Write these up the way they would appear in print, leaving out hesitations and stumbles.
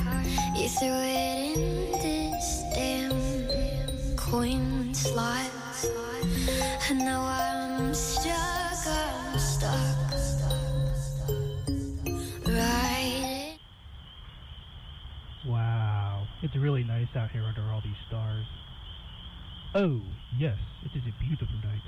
You threw it in this damn coin slot, and now I'm stuck right. Wow, it's really nice out here under all these stars. Oh, yes, it is a beautiful night.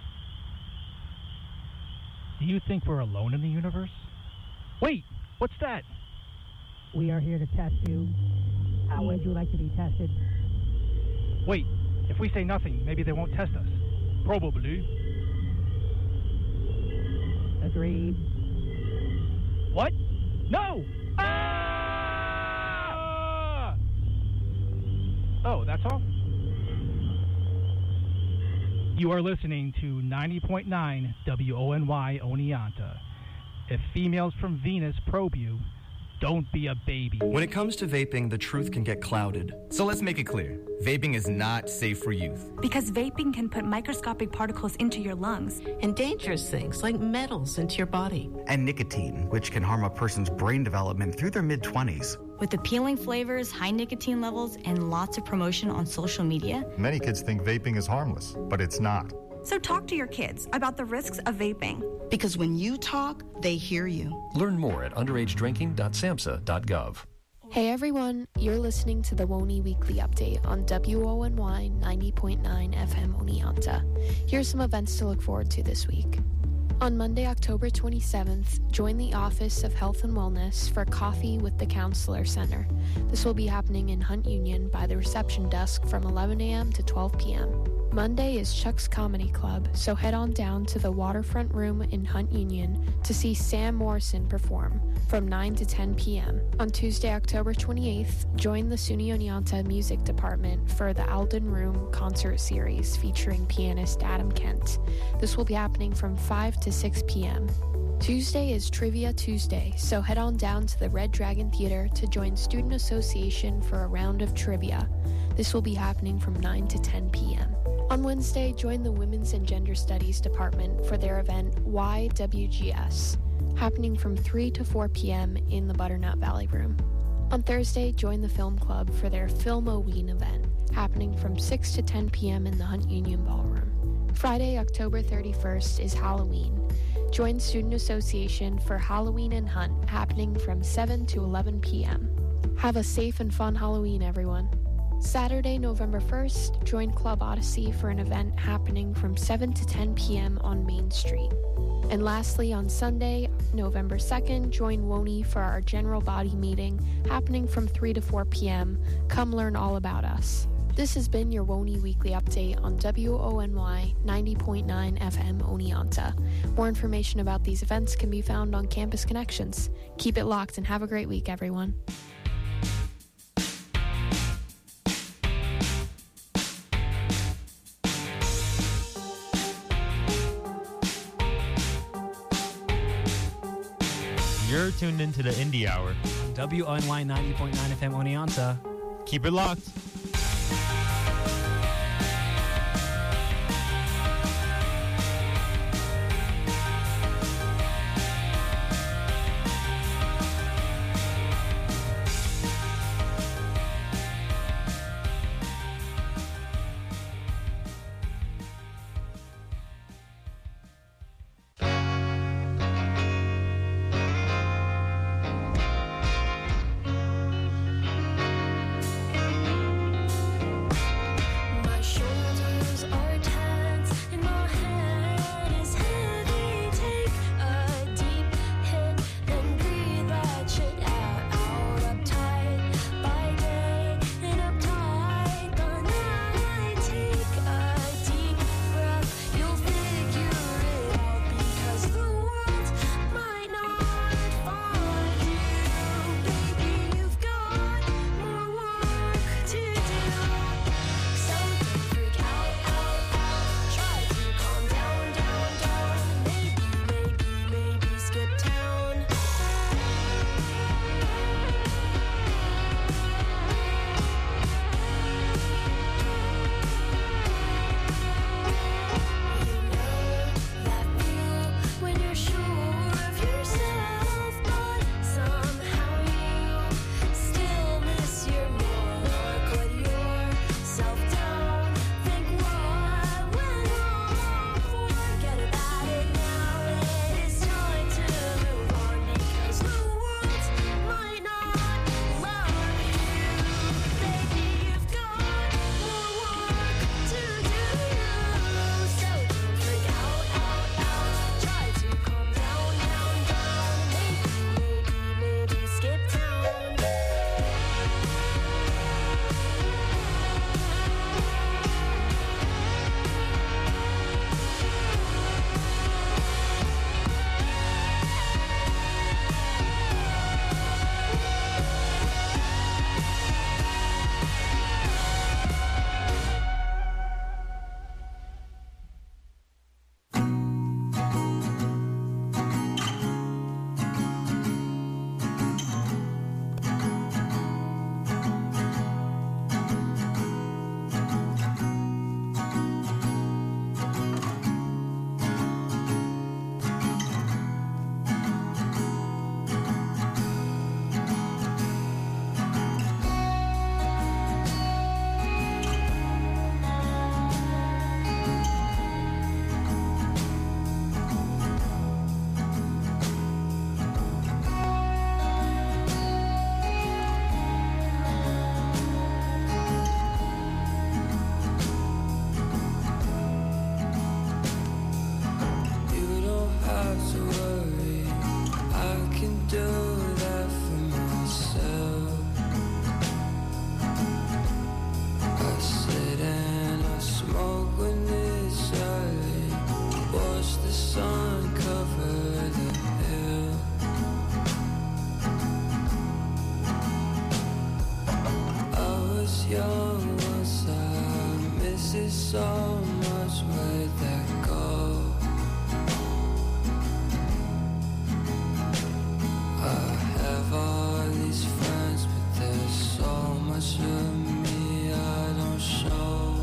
Do you think we're alone in the universe? Wait, what's that? We are here to test you. How would you like to be tested? Wait, if we say nothing, maybe they won't test us. Probably. Agreed. What? No! Ah! Oh, that's all? You are listening to 90.9 WONY Oneonta. If females from Venus probe you, don't be a baby. When it comes to vaping, the truth can get clouded. So let's make it clear. Vaping is not safe for youth. Because vaping can put microscopic particles into your lungs. And dangerous things like metals into your body. And nicotine, which can harm a person's brain development through their mid-20s. With appealing flavors, high nicotine levels, and lots of promotion on social media. Many kids think vaping is harmless, but it's not. So talk to your kids about the risks of vaping. Because when you talk, they hear you. Learn more at underagedrinking.samhsa.gov. Hey everyone, you're listening to the WONY Weekly Update on WONY 90.9 FM Oneonta. Here's some events to look forward to this week. On Monday, October 27th, join the Office of Health and Wellness for Coffee with the Counselor Center. This will be happening in Hunt Union by the reception desk from 11 a.m. to 12 p.m. Monday is Chuck's Comedy Club, so head on down to the Waterfront Room in Hunt Union to see Sam Morrison perform from 9 to 10 p.m. On Tuesday, October 28th, join the SUNY Oneonta Music Department for the Alden Room Concert Series featuring pianist Adam Kent. This will be happening from 5 to 6 p.m. Tuesday is Trivia Tuesday, so head on down to the Red Dragon Theater to join Student Association for a round of trivia. This will be happening from 9 to 10 p.m. On Wednesday, join the Women's and Gender Studies Department for their event YWGS, happening from 3 to 4 p.m. in the Butternut Valley Room. On Thursday, join the Film Club for their Filmoween event, happening from 6 to 10 p.m. in the Hunt Union Ballroom. Friday, October 31st is Halloween. Join Student Association for Halloween and Hunt, happening from 7 to 11 p.m. Have a safe and fun Halloween, everyone. Saturday, November 1st, join Club Odyssey for an event happening from 7 to 10 p.m. on Main Street. And lastly, on Sunday, November 2nd, join WONY for our general body meeting happening from 3 to 4 p.m. Come learn all about us. This has been your WONY Weekly Update on WONY 90.9 FM Oneonta. More information about these events can be found on Campus Connections. Keep it locked and have a great week, everyone. You're tuned into the Indie Hour. WONY 90.9 FM Oneonta. Keep it locked. so much way that go. I have all these friends, but there's so much of me I don't show.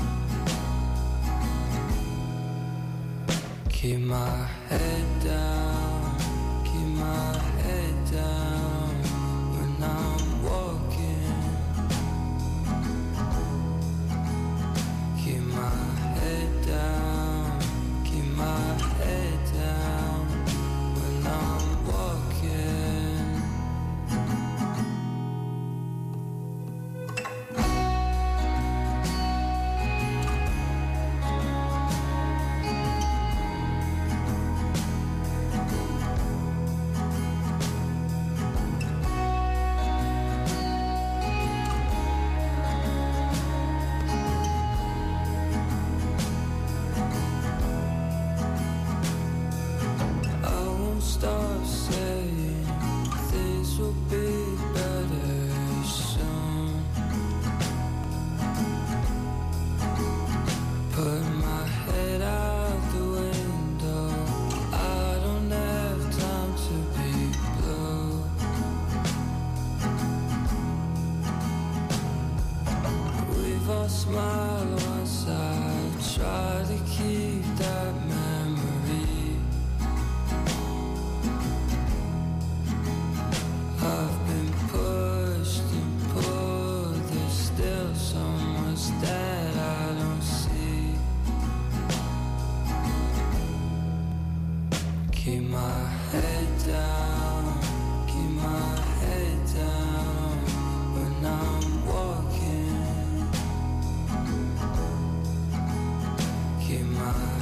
Keep my head down, keep my head down when I'm walking. Keep my head down, keep my head down when I'm walking. Stop saying things will be better soon. Put my head out the window, I don't have time to be blue. We've all smiled once, I try to keep that memory. I've been pushed and pulled, there's still so much that I don't see. Keep my head down, keep my head down when I'm walking. Keep my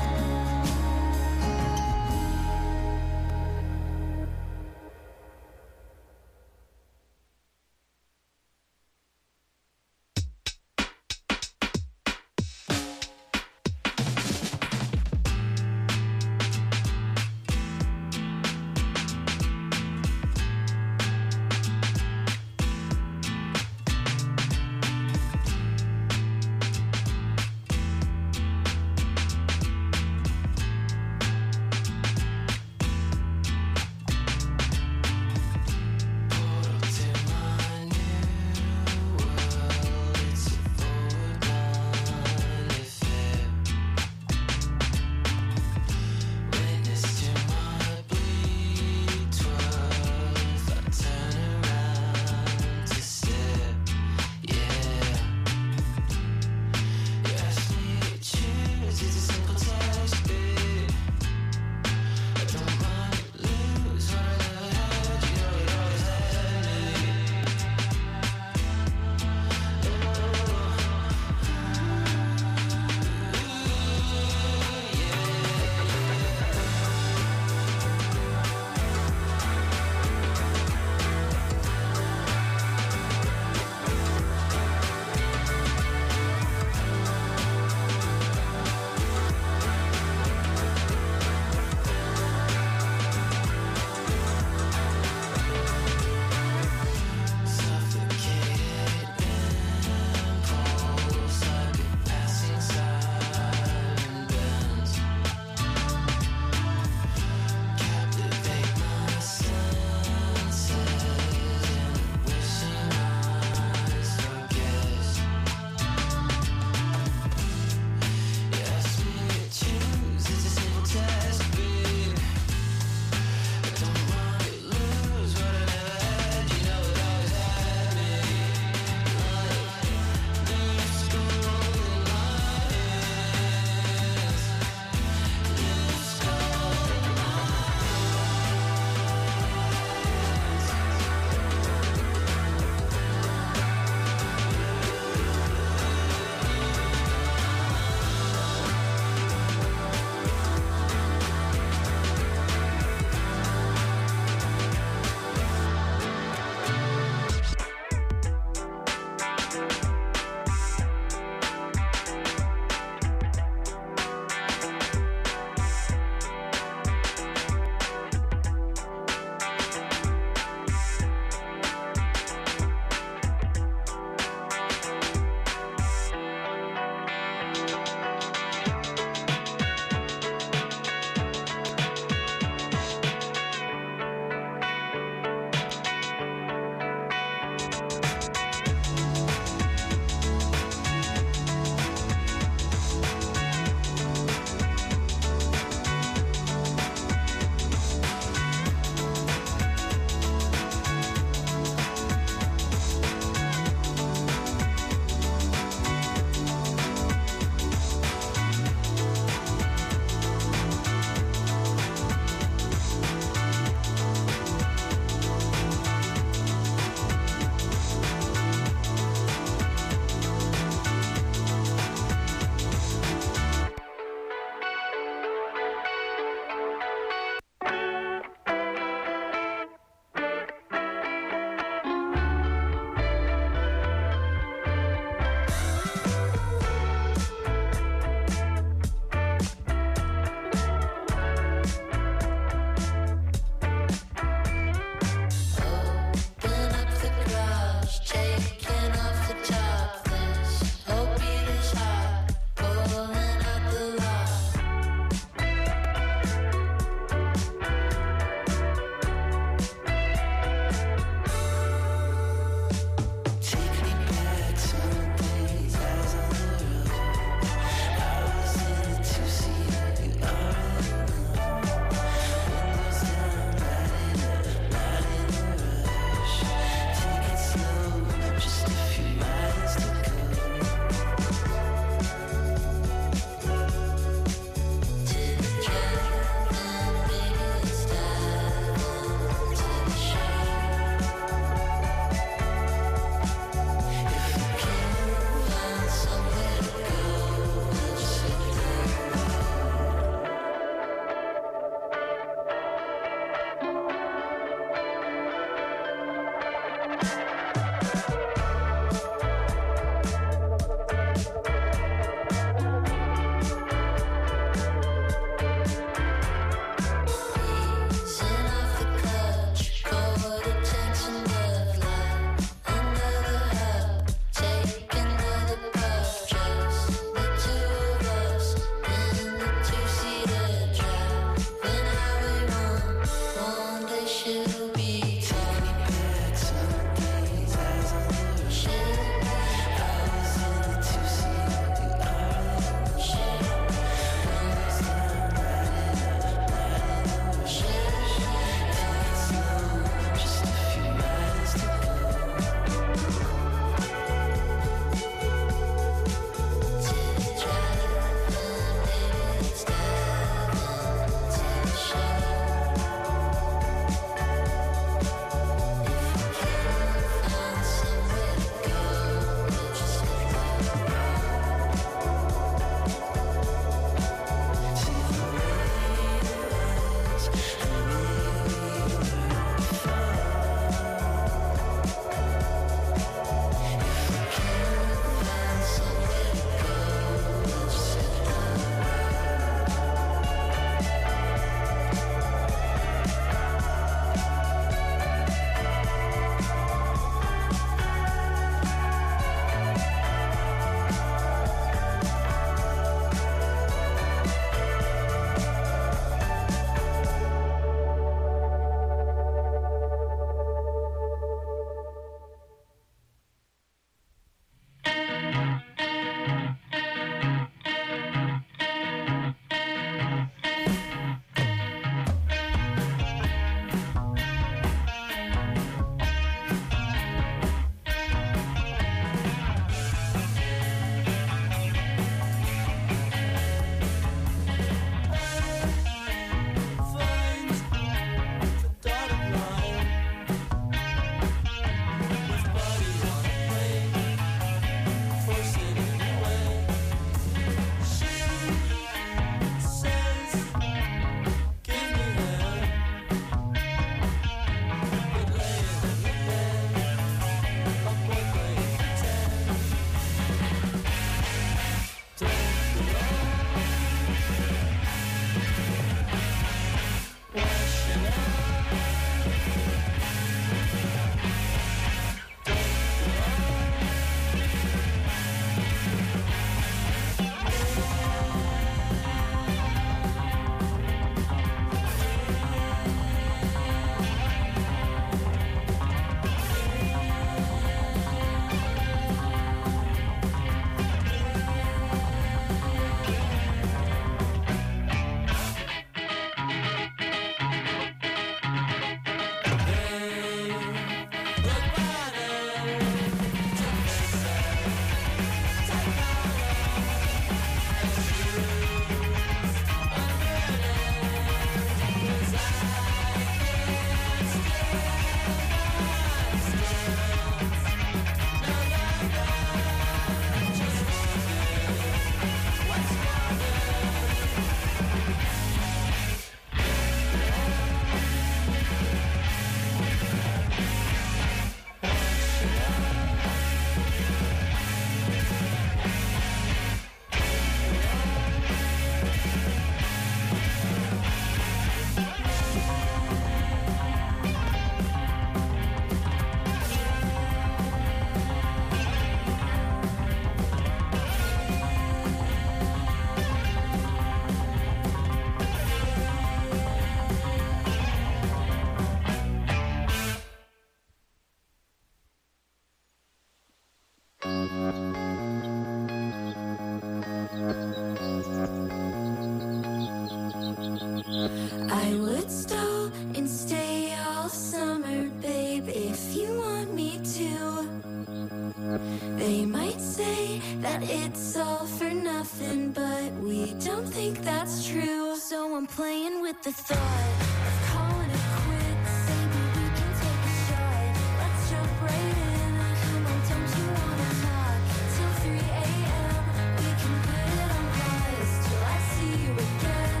the thought of calling it quits. Maybe we can take a shot. Let's jump right in. Come on, don't you wanna talk till 3 a.m.? We can put it on pause till I see you again.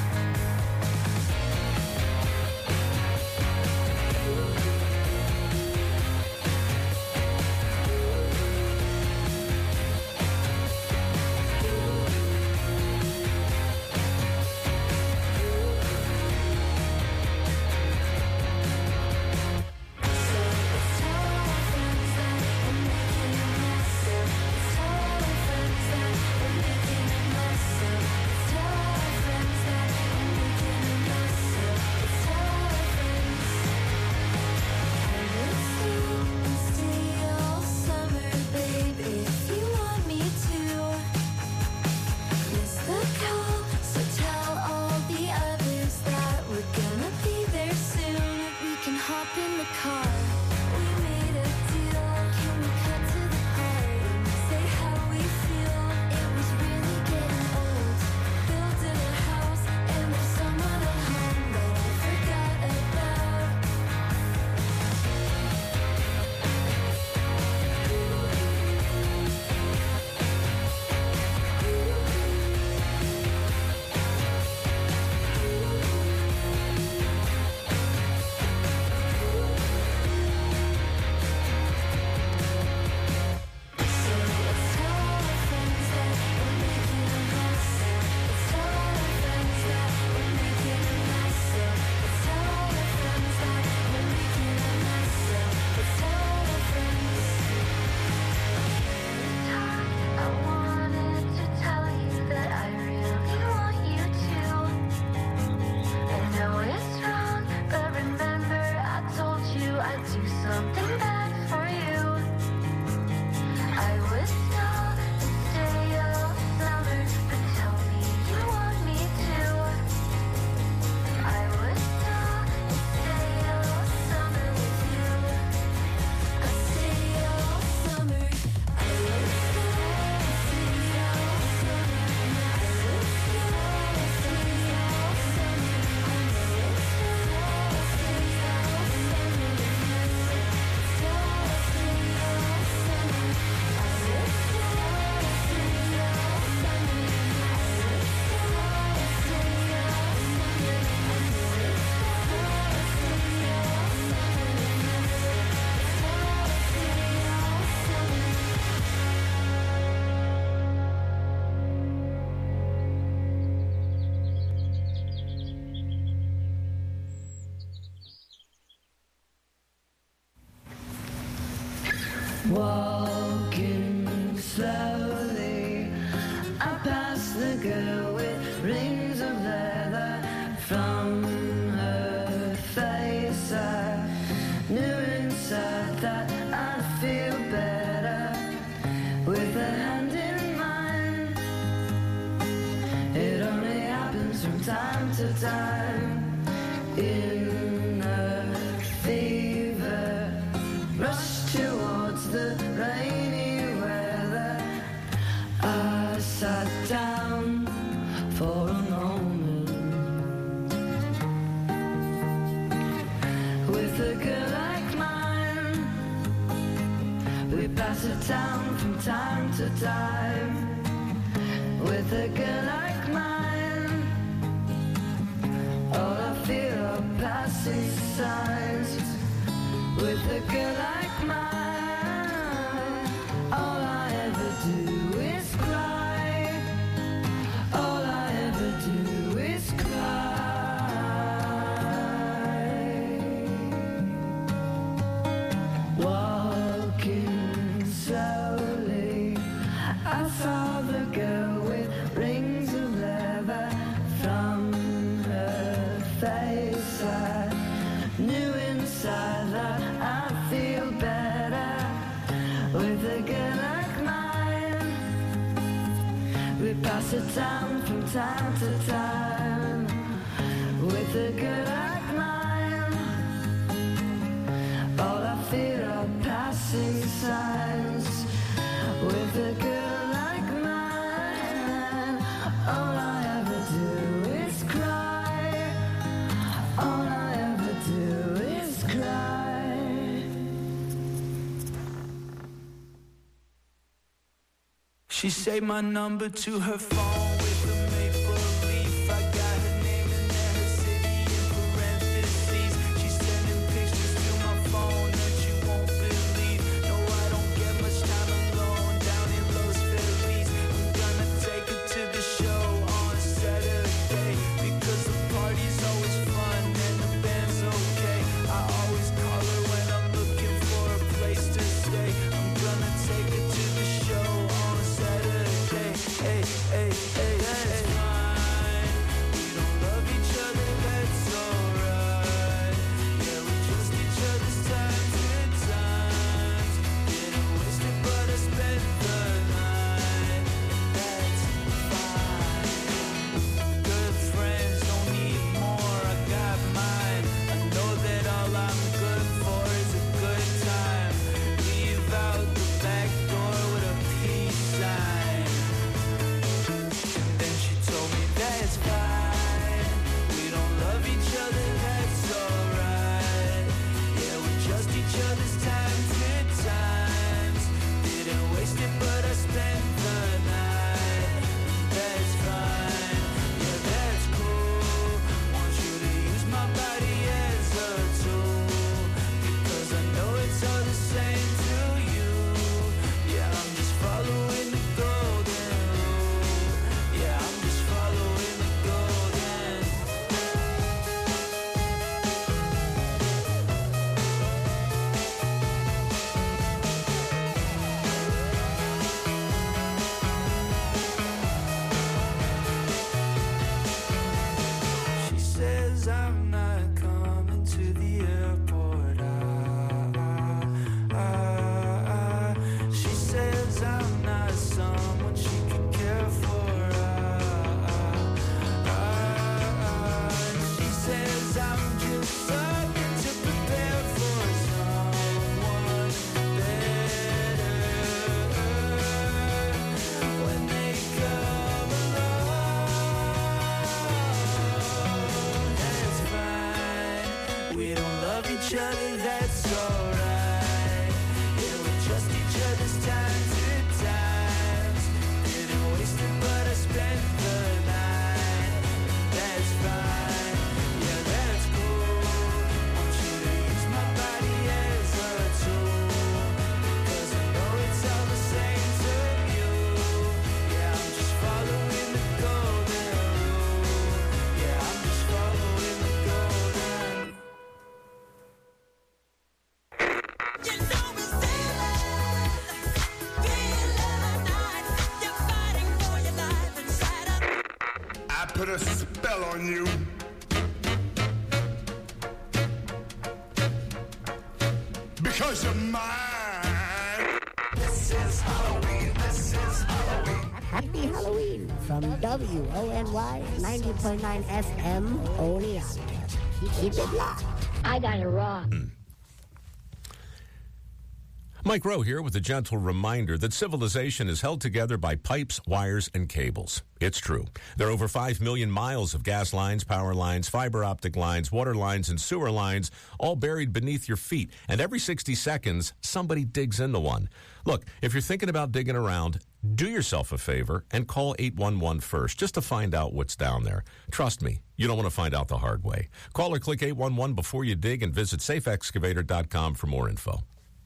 Walking slowly, I pass the girl with rings of leather. From her face I knew inside that I'd feel better with a hand in mine. It only happens from time to time. In a fever rush towards the rainy weather, I sat down for a moment with a girl like mine. We pass it down from time to time. With a girl like mine, all I feel are passing signs. With a girl like mine, all I ever do is cry. All I ever do is cry. Walking slowly, I saw the girl with rings of leather. From her face I knew inside that I feel better with a girl like mine. We pass it down from time to time. With a girl like mine, all I feel are passing signs. With a girl like mine, all I ever do is cry. She saved my number to her phone with a maple leaf. I got her name and then her city in parentheses. She's sending pictures to my phone that you won't believe. No, I don't get much time alone down in Los Feliz. I'm gonna take her to the show on Saturday because the party's always fun and the band's okay. I always call her when I'm looking for a place to stay. I'm gonna take her to the show on Saturday. Hey, hey, hey, that's fine. We don't love each other, that's alright. Yeah, we trust each other's times at times. Didn't waste it, but I spent the night. That's fine. Good friends don't need more, I got mine. I know that all I'm good for is a good time. Leave out the back door with a peace sign. Then she told me that's fine. We don't love each other, that's alright. Yeah, we trust each other's times at times. Didn't waste it, but I spent the night. That's fine. Yeah, that's cool. Want you to use my body as a tool. Because I know it's all the same to you. Yeah, I'm just following the golden rule. Yeah, I'm just following the golden. She says I'm not coming to the airport. She says I'm not someone she could care for. She says I'm just something to prepare for someone better when they come along. That's fine. We don't love each other, that's alright. Yeah, we trust each other's times at times. Didn't waste it, but I spent the night. That's fine. Yeah, that's cool. Want you to use my body as a tool. Cause I know it's all the same to you. Yeah, I'm just following the golden rule. Yeah, I'm just following the golden. I put a spell on you. Because you're mine. This is Halloween. This is Halloween. Happy Halloween from WONY 90.9 FM Oneonta. Keep it locked. I got it wrong. Mike Rowe here with a gentle reminder that civilization is held together by pipes, wires, and cables. It's true. There are over 5 million miles of gas lines, power lines, fiber optic lines, water lines, and sewer lines, all buried beneath your feet. And every 60 seconds, somebody digs into one. Look, if you're thinking about digging around, do yourself a favor and call 811 first just to find out what's down there. Trust me, you don't want to find out the hard way. Call or click 811 before you dig and visit safeexcavator.com for more info.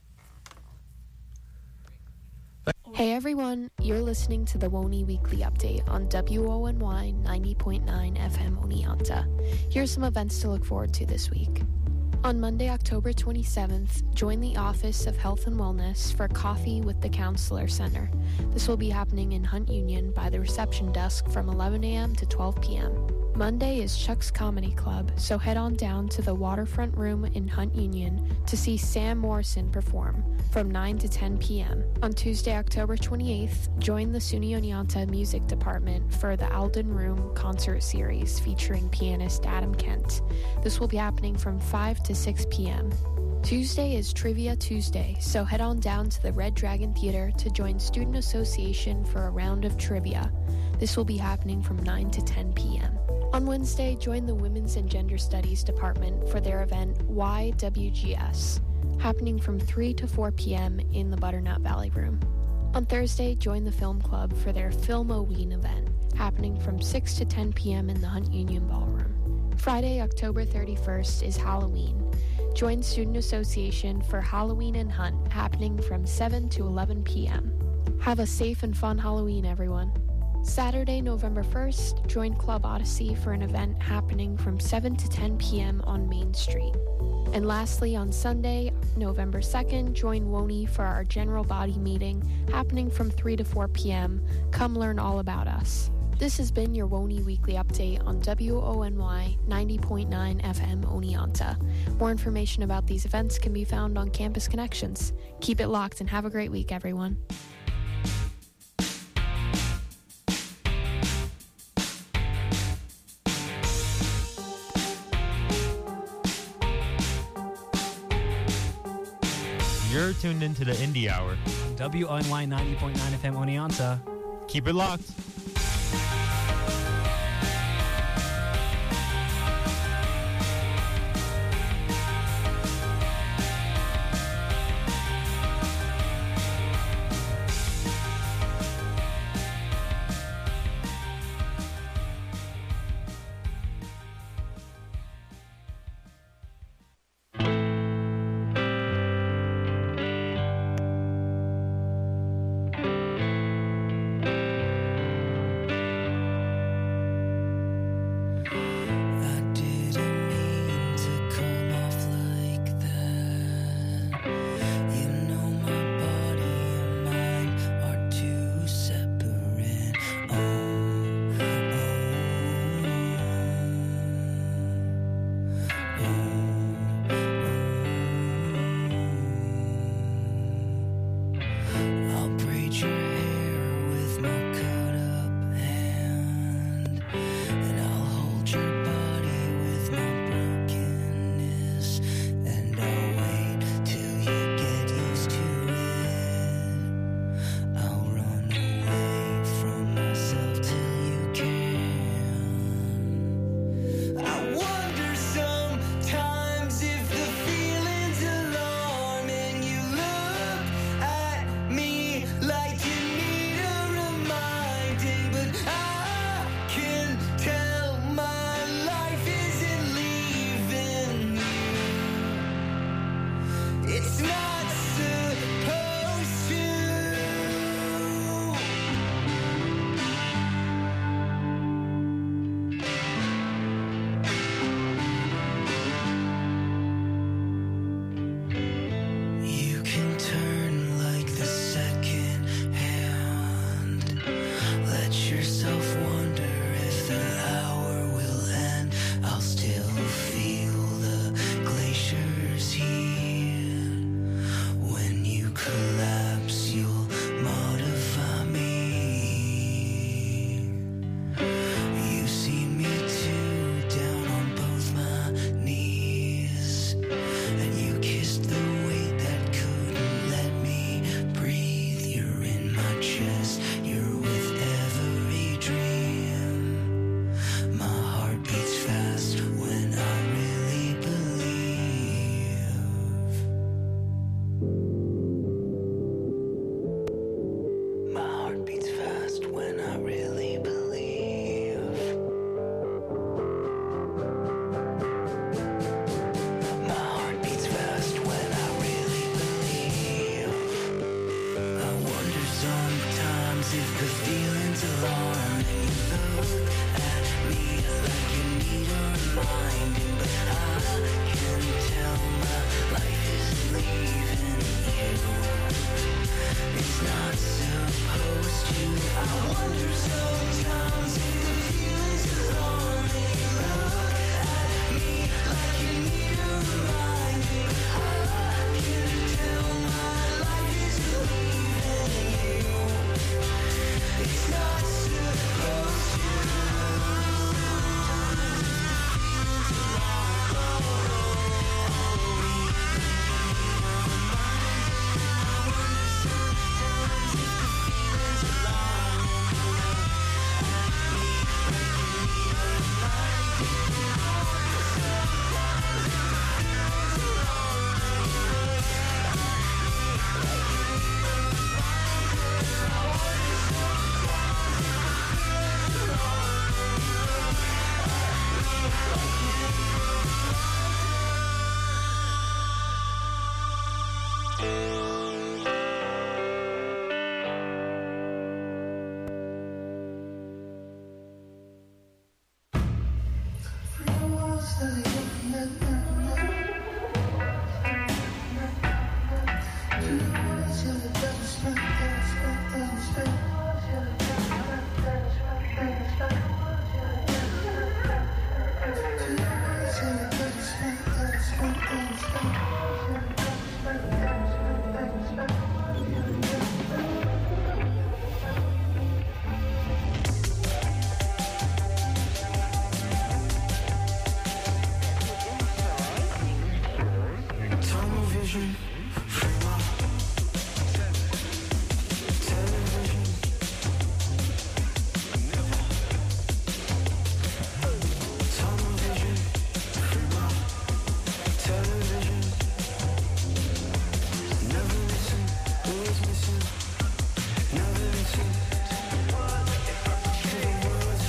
Hey everyone, you're listening to the WONY Weekly Update on WONY 90.9 FM Oneonta. Here's some events to look forward to this week. On Monday, October 27th, join the Office of Health and Wellness for Coffee with the Counselor Center. This will be happening in Hunt Union by the reception desk from 11 a.m. to 12 p.m. Monday is Chuck's Comedy Club, so head on down to the Waterfront Room in Hunt Union to see Sam Morrison perform from 9 to 10 p.m. On Tuesday, October 28th, join the SUNY Oneonta Music Department for the Alden Room Concert Series featuring pianist Adam Kent. This will be happening from 5 to 6 p.m. Tuesday is Trivia Tuesday, so head on down to the Red Dragon Theater to join Student Association for a round of trivia. This will be happening from 9 to 10 p.m. On Wednesday, join the Women's and Gender Studies Department for their event YWGS, happening from 3 to 4 p.m. in the Butternut Valley Room. On Thursday, join the Film Club for their Film-O-Ween event, happening from 6 to 10 p.m. in the Hunt Union Ballroom. Friday, October 31st is Halloween. Join Student Association for Halloween and Hunt, happening from 7 to 11 p.m. Have a safe and fun Halloween, everyone. Saturday, November 1st, join Club Odyssey for an event happening from 7 to 10 p.m. on Main Street. And lastly, on Sunday, November 2nd, join WONY for our general body meeting happening from 3 to 4 p.m. Come learn all about us. This has been your WONY Weekly Update on WONY 90.9 FM Oneonta. More information about these events can be found on Campus Connections. Keep it locked and have a great week, everyone. You're tuned into the Indie Hour. WONY 90.9 FM Oneonta. Keep it locked. Tunnel vision, free my television. Tunnel vision, free my television. Never listen, always missing. Never listen to the words.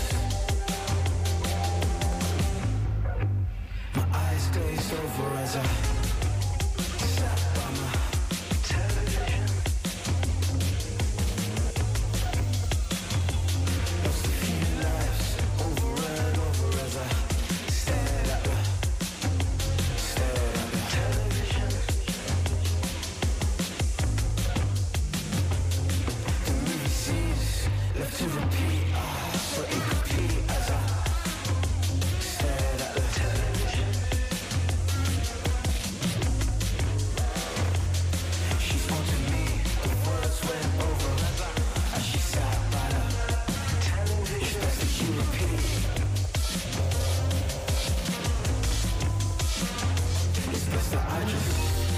My eyes glaze over as I sat by my television. Lost a few lives over and over as I stared at the television. The movie scenes left to repeat, so incomplete as I stared at the television. She spoke to me, the words went over as she sat by the television. It's best that you repeat. It's best that I just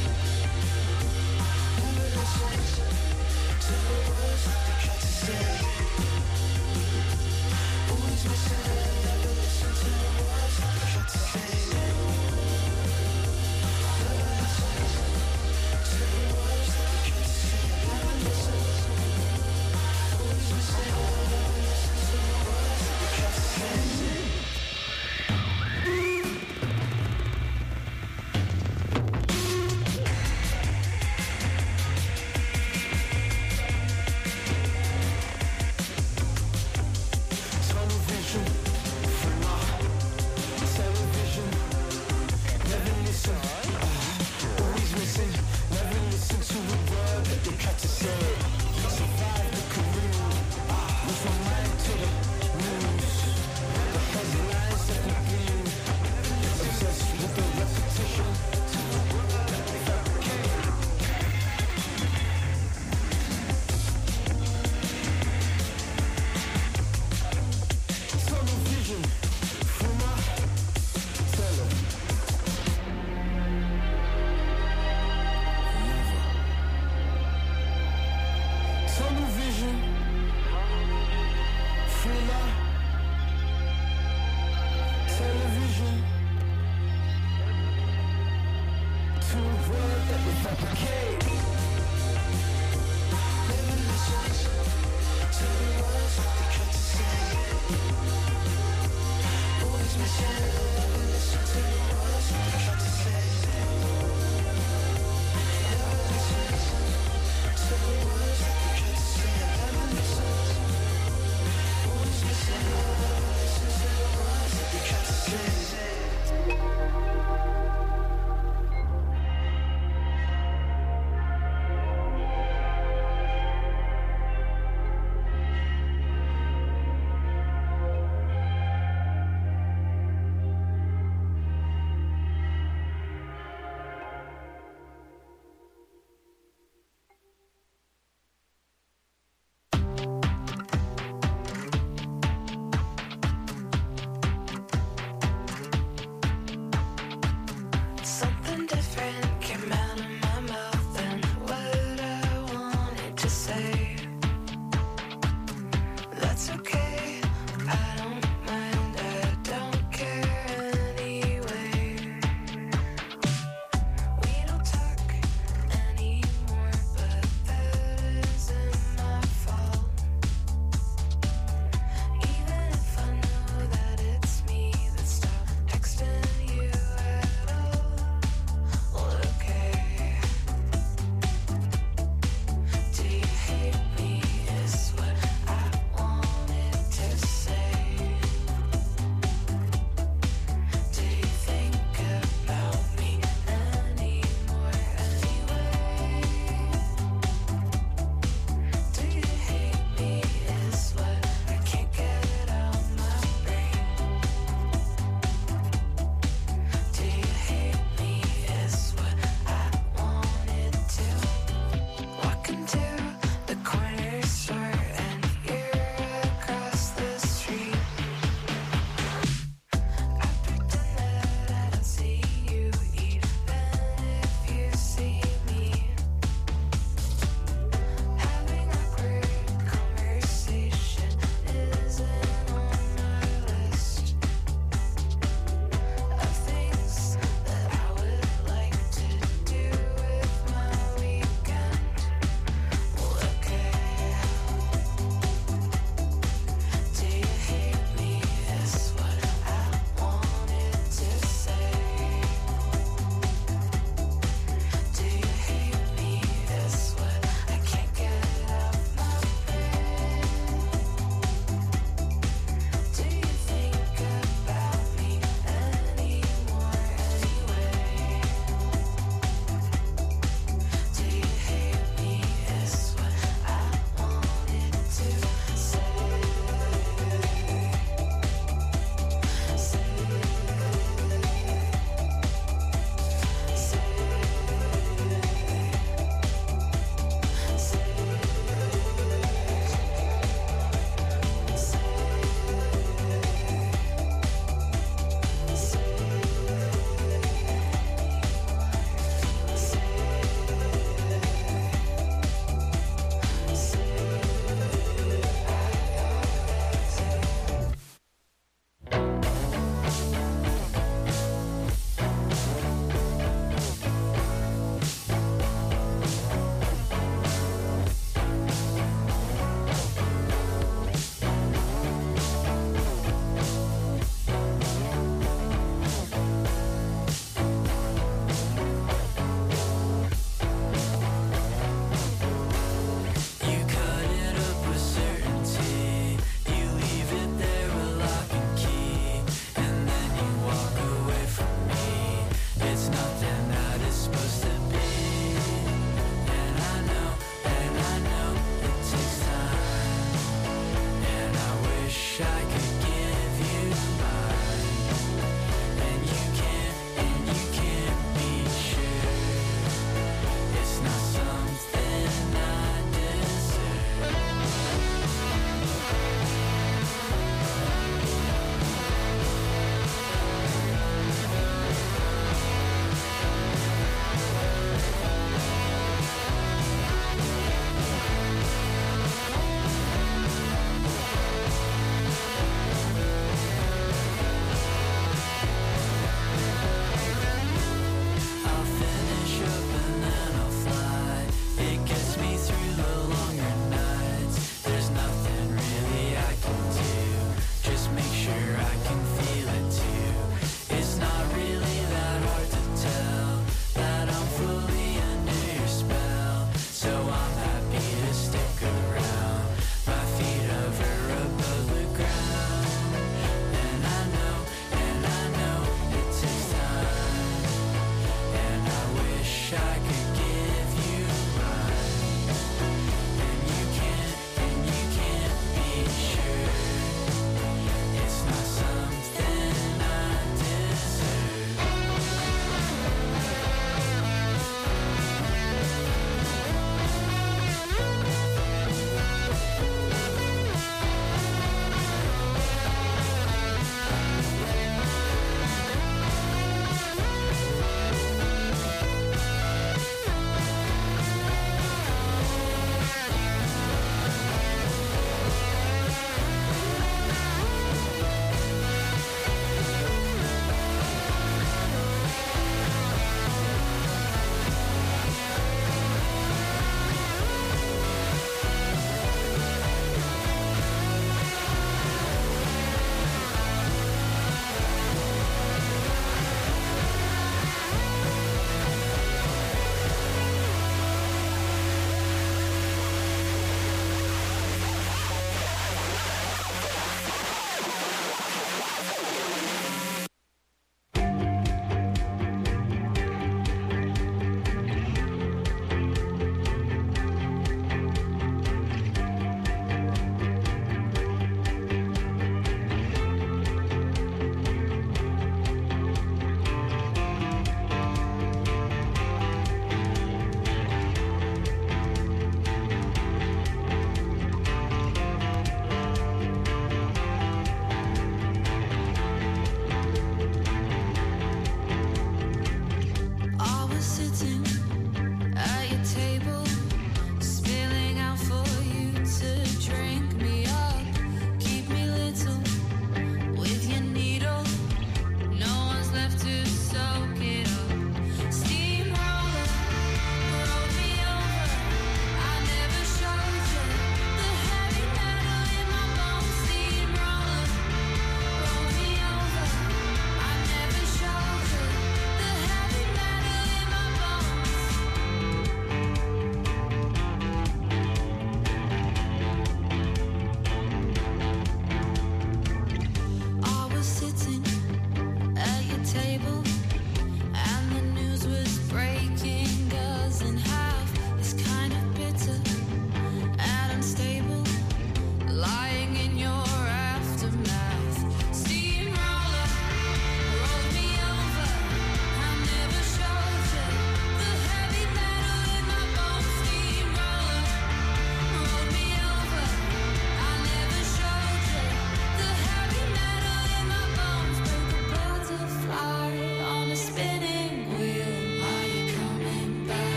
never listen to the words that they try to say. Always listen, never listen to the words that they try to say. Never listen to the words that they try to say. Never listen. Always listen, never listen to the words that they try to say. Tunnel vision, free my television. Never listen, always missing. Never listen to a word that they try to say. Survive the career, with my mind to the news. The headlines that we bring, obsessed with the repetition. Tunnel vision, free my television. Tunnel vision, free my television. To a word that we fabricate. Never listen to the words that they try to say. Always missing, never listen to the words that they try to say. Never listen to the words that they try to say. Never listen. Always missing, never listen to the words that they try to say.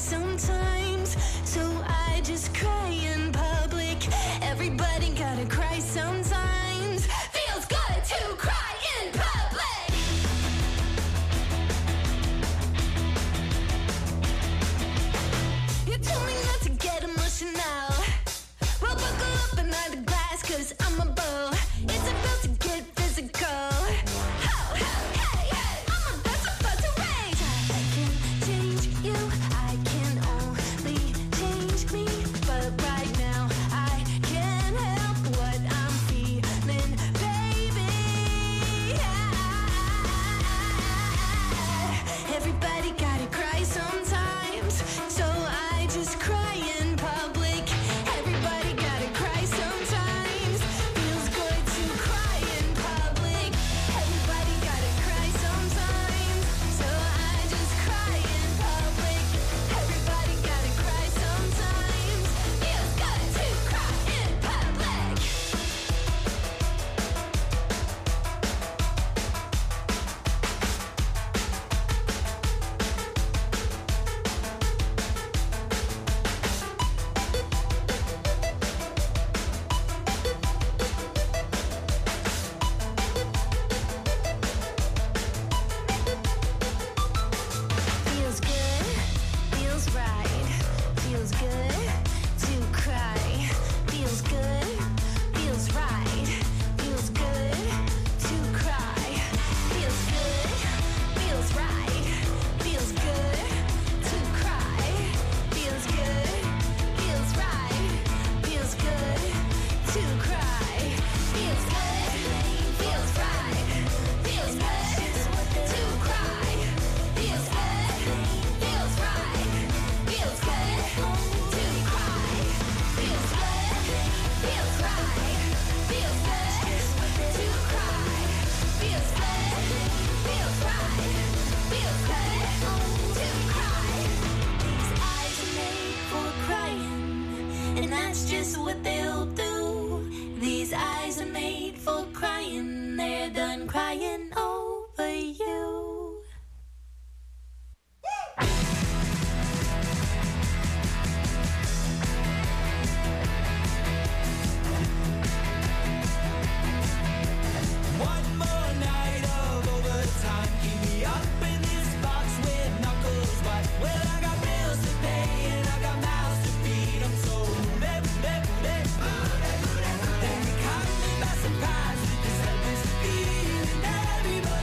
sometimes, so I just cry in public. Everybody gotta cry sometimes. Feels good to cry in public. You told me not to get emotional. Well, buckle up and mind the glass, 'cause I'm a bull. It's about to get physical. Ho, ho, hey, hey, I'm about to rage. I can change you, I can only change me. But right now, I can't help what I'm feeling, baby. Everybody gotta cry sometimes, so I just cry in public. Everybody gotta cry sometimes. Feels good to cry in public. Everybody gotta cry sometimes, so I just cry in public. Everybody gotta cry sometimes. Feels good to cry in public. Feels good, feels right, feels good to cry. Feels good, feels right, feels good to cry. Feels good, feels right, feels good to cry. Feels good, feels right, feels good to cry. Feels good, feels right, feels good to cry. Feels good, feels right, feels good to cry. Feels good, feels right, feels good to cry. Feels good, feels right, feels good to cry. These eyes are made for crying, and that's just what they'll do. These eyes are made for crying, they're done crying over you. One more night of overtime. Keep me up in this box with knuckles white. Well, I got bills to pay and I got mouths to feed. I'm so then you caught me by surprise with this helpless feeling. Everybody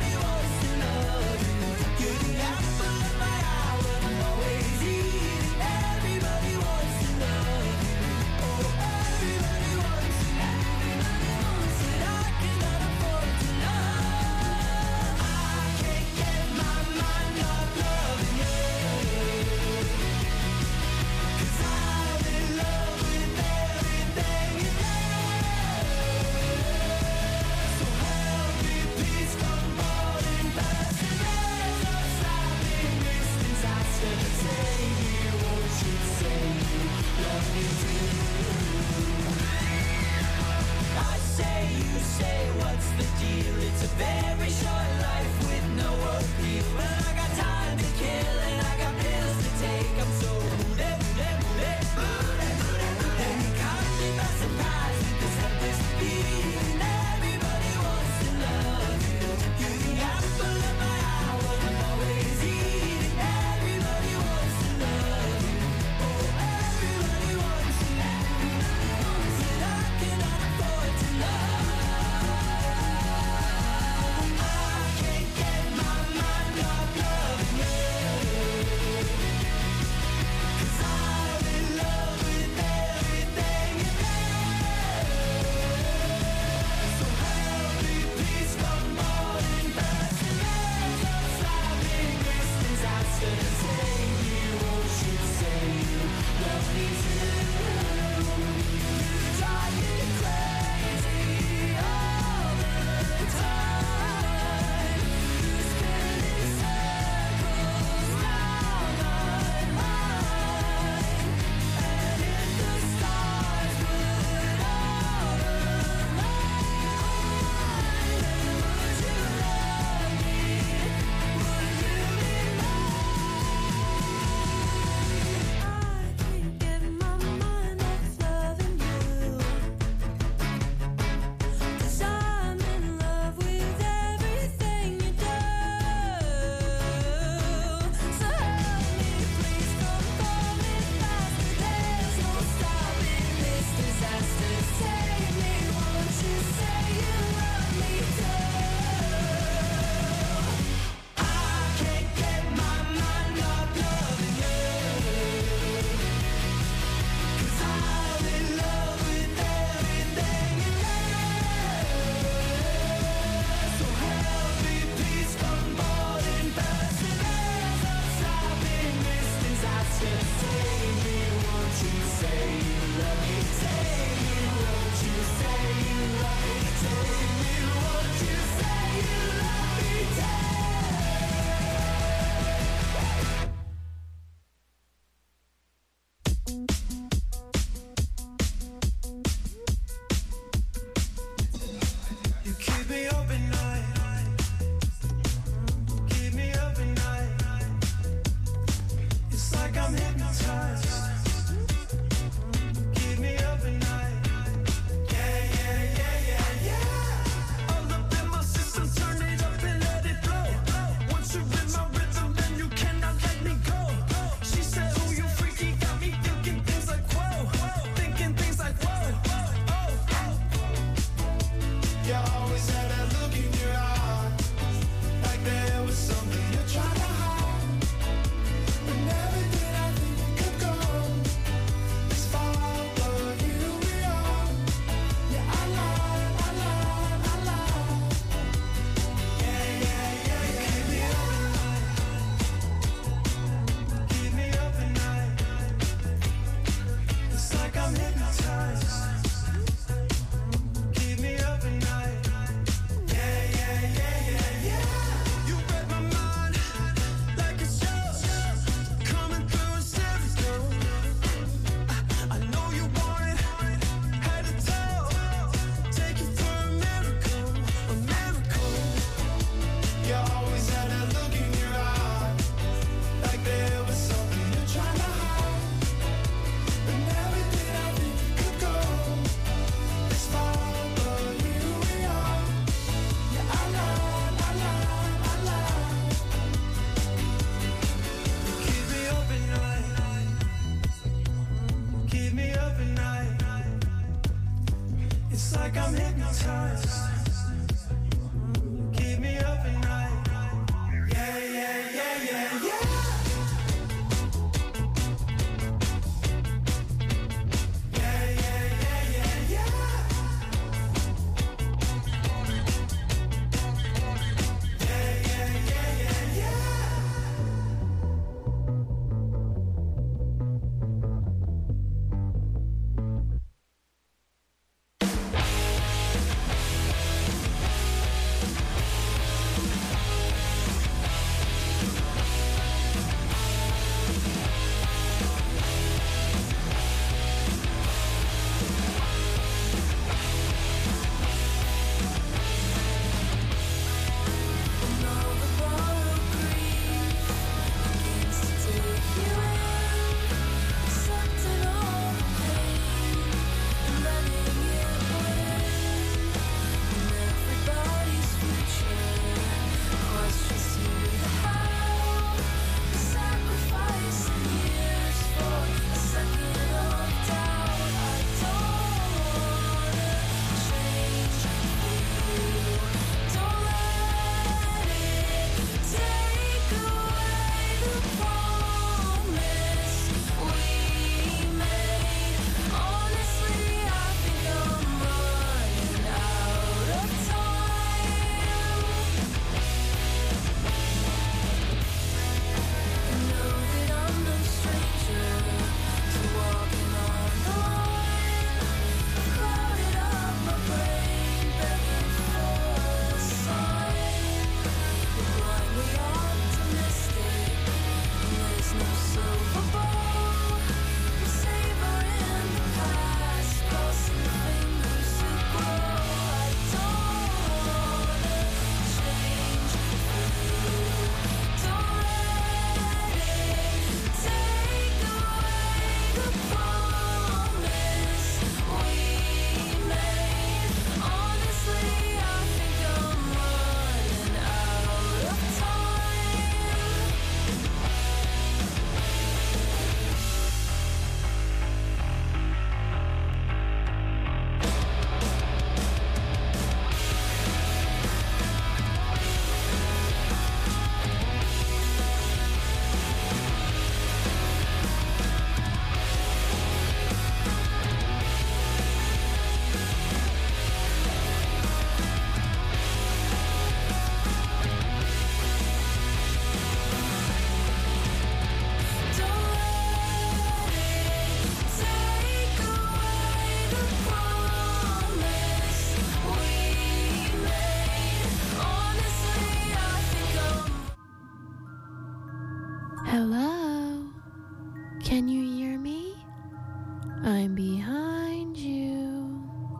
Hello? Can you hear me? I'm behind you.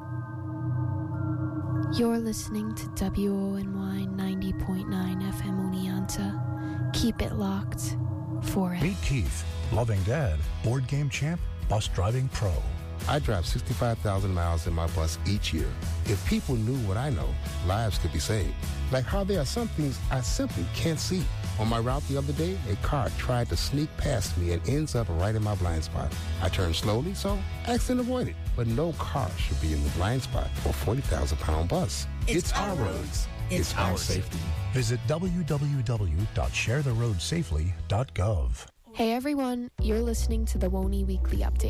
You're listening to WONY 90.9 FM Oneonta. Keep it locked forever. Meet Keith, loving dad, board game champ, bus driving pro. I drive 65,000 miles in my bus each year. If people knew what I know, lives could be saved. Like how there are some things I simply can't see. On my route the other day, a car tried to sneak past me and ends up right in my blind spot. I turned slowly, so accident avoided. But no car should be in the blind spot for a 40,000-pound bus. It's our roads. It's our safety. Visit www.sharetheroadsafely.gov. Hey everyone, you're listening to the WONY Weekly Update.